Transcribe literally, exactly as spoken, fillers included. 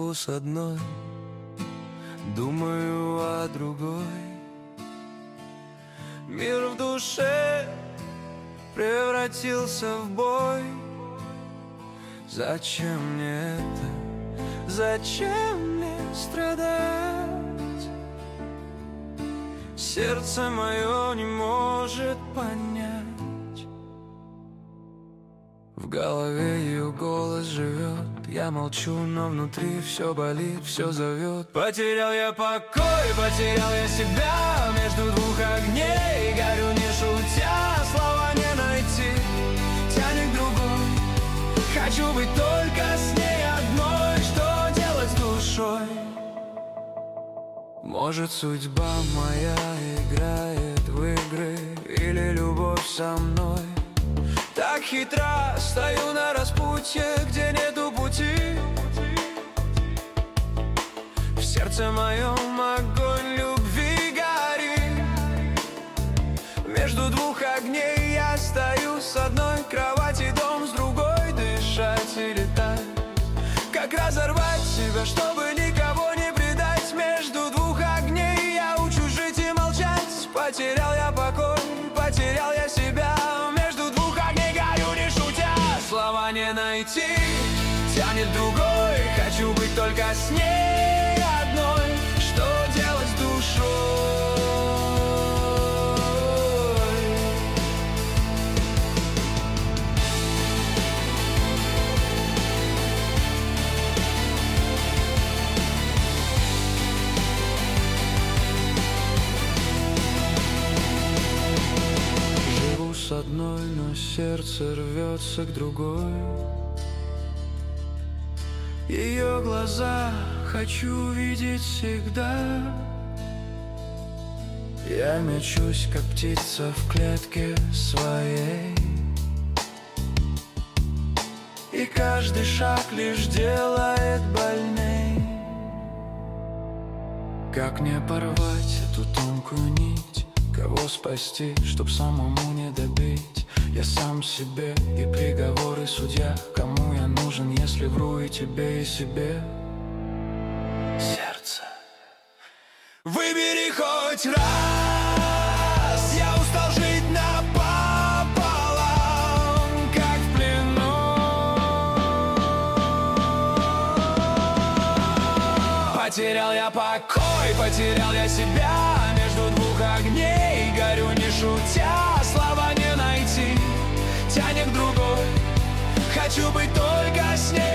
Живу с одной, думаю о другой. Мир в душе превратился в бой. Зачем мне это? Зачем мне страдать? Сердце мое не может понять. В голове ее голос живет. Я молчу, но внутри все болит, все зовет. Потерял я покой, потерял я себя между двух огней. Горю не шутя, слова не найти. Тянет к другой. Хочу быть только с ней одной. Что делать с душой? Может, судьба моя играет в игры, или любовь со мной так хитра. Стою на распутье, где нету пути. В сердце моем огонь любви горит. Между двух огней я стою. С одной кровати дом, с другой дышать и летать. Как разорвать себя, чтобы никого не предать? Между двух огней я учусь жить и молчать. Потерял я покой, потерял я себя. Между двух огней горю не шутя. Слова не найти, тянет другой. Хочу быть только с ней одной. Что делать с душой? Живу с одной, но сердце рвется к другой. Ее глаза хочу видеть всегда. Я мечусь, как птица в клетке своей. И каждый шаг лишь делает больней. Как не порвать эту тонкую нить? Кого спасти, чтоб самому не добить? Я сам себе и приговоры судья. Кому я нужен, если вру и тебе, и себе? Сердце, выбери хоть раз. Я устал жить напополам, как в плену. Потерял я покой, потерял я себя между двух огней. Горю не шутя, слова не найти. Тянет к другой. Хочу быть только с ней